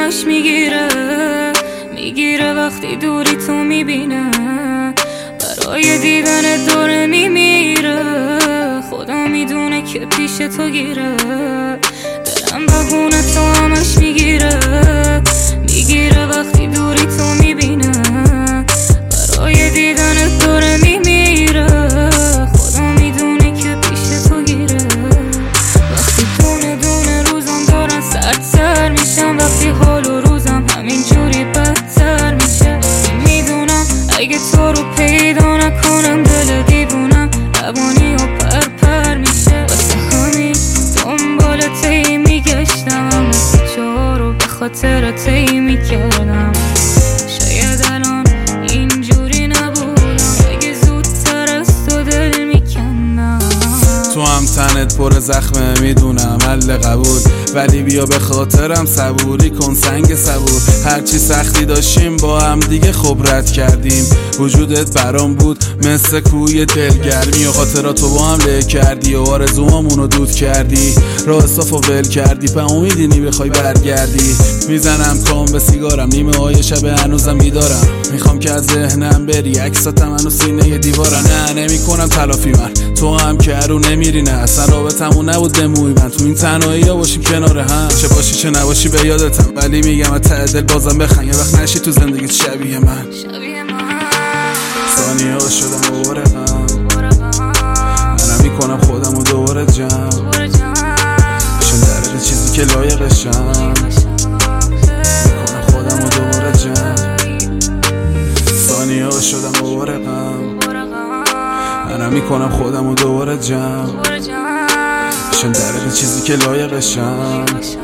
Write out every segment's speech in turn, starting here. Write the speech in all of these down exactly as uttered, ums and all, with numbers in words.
همش میگیره میگیره وقتی دوری تو میبینه، برای دیدن داره میمیره. خدا میدونه که پیش تو گیره، دلم بهونه تو همش میگیره میگیره وقتی دوری تو میبینه، برای دیدن داره میمیره. خدا میدونه که پیش تو گیره. وقتی دونه دونه روزم دارن سرد سر میشم، وقتی حال و روزم همین جوری بدتر میشه. میدونم اگه تو رو پیدا نکنم دل دیوونم روانی و پر پر میشه. واسه همین دنبال تی میگشتم، همه چه رو به خاطر تی میکردم. شاید الان اینجوری نبودم اگه زودتر از تو دل میکندم. تو هم تنت پر زخمه میدونم حل قبول، ولی بیا به خاطرم صبوری کن سنگ صبور. هرچی سختی داشتیم با هم دیگه خب رد کردیم، وجودت برام بود مثل کوی دلگرمی و خاطراتو با هم له کردی و آرزوامونو دود کردی. راه صافو ول کردی په امیدینی بخوای برگردی. میزنم کام به سیگارم نیمه های شب هنوزم میدارم، میخوام که از ذهنم بری عکساتم هنوز سینه دیوارم. نه نمی کنم تلافی من تو هم که رو نمیری، نه اصلا رابطمون نبود بموی من تو این تنهایی ها باشیم کنار هم. چه باشی چه نباشی به یادتم، ولی میگم از ته دل بازم بخن یه وقت نشی تو زندگیت شبیه من. ثانیه ها شدم دوباره غم، منم میکنم خودم و دوباره جمع بشم در چیزی که لایقشم. میکنم خودم و دوباره جمع، ثانیه ها شدم دوباره غم، منم میکنم خودم و دوباره جمع بشم در چیزی که لایقشم.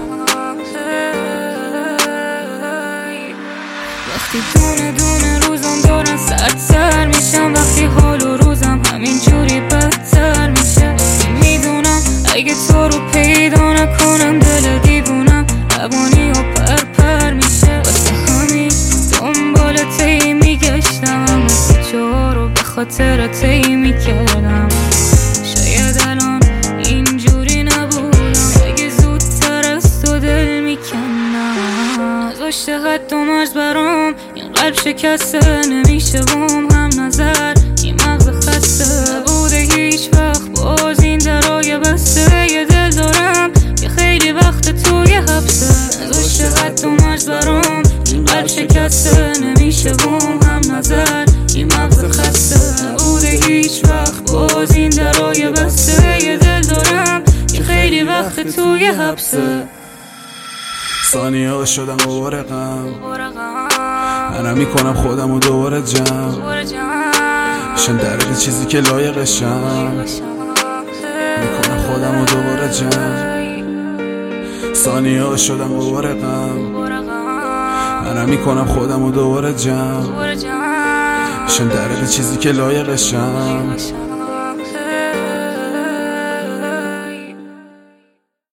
وقتی دونه دونه روزم دارن سرد سر میشم، وقتی حال و روزم همین جوری بدتر میشه. میدونم اگه تو رو پیدا نکنم دل دیوونم روانی و پر پر میشه. واسه همین دنبال تی میگشتم، همه چه رو به خاطر تی میکردم. شاید الان اینجوری نبودم اگه زودتر از تو دل میکندم. نذاشته حد و مرز برام، این قلب شکسته نمیشه بام هم نظر. این مغز خسته نبوده هیچ وقت باز این درای بسته. یه دل دارم که خیلی وقت توی حبسه. نذاشته حد و مرز برام، این قلب شکسته نمیشه بام هم نظر. این مغز خسته نبوده هیچ وقت باز این درای بسته. یه دل دارم که خیلی وقت توی حبسه. ثانیه ها شدم دوباره غم، منم میکنم خودم و دوباره جمع بشم در چیزی که لایقشم. میکنم خودم و دوباره جمع، ثانیه ها شدم دوباره غم، منم میکنم خودم و دوباره جمع بشم در چیزی که لایقشم.